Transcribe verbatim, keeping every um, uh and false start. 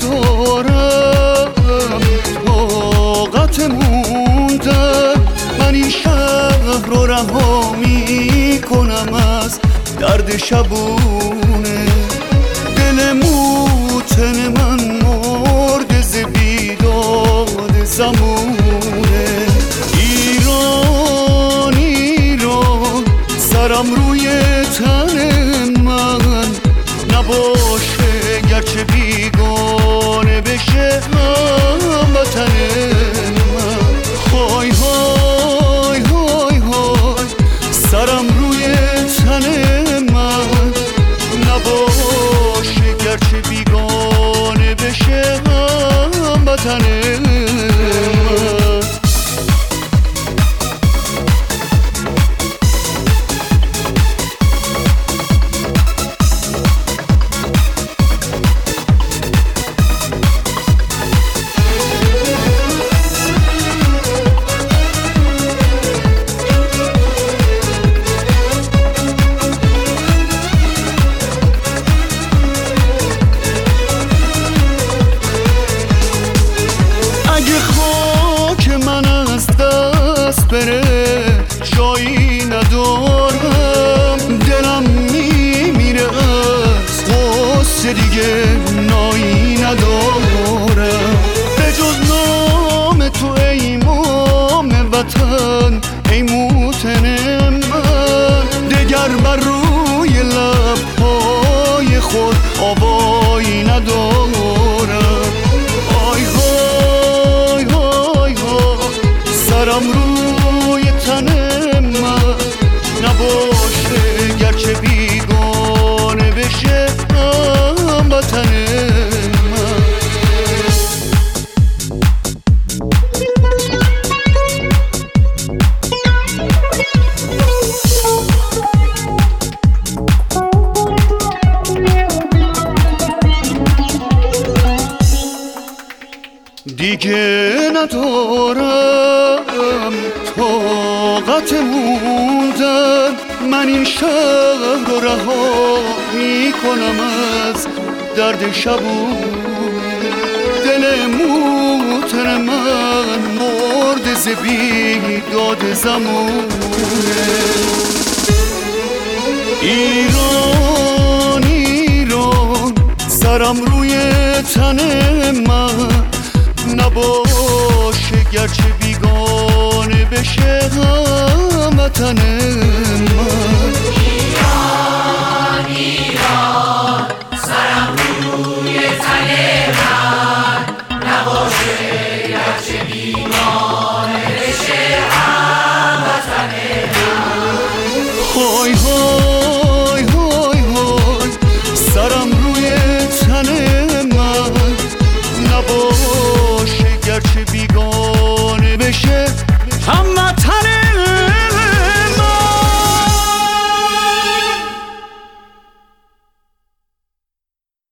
ندارم طاقت موندن، من این شهر رو رها می کنم از درد شبونه. دل موتن من مرد ز بیداد زمونه. ایران ایران سرم روی تن من نباشه، گرچه بیگانه بشه هموطن من. های های های های سرم روی تن من نباشه، گرچه بیگانه بشه هموطن من. اگه خاک من از دست بره جایی ندارم، دلم میمیره از غصه دیگه نایی ندارم. به جز نام تو ای امام وطن، ای موطن من، دگر بر روی لبهای خود آوایی ندارم. سرم روی تن من نباشه، گرچه بیگانه بشه هموطن من. دیگه ندارم طاقت موندن، من این شهر رو رها می کنم از درد شبونه. دل موتن من مرد ز بیداد زمونه. ایران ایران سرم روی تن من نباشه، گرچه بیگانه بشه هموطن من. ایران ایران سرم روی تن من نباشه، گرچه بیگانه بشه هموطن من. های های های های سرم روی تن من نباشه، گرچه بیگانه بشه هموطن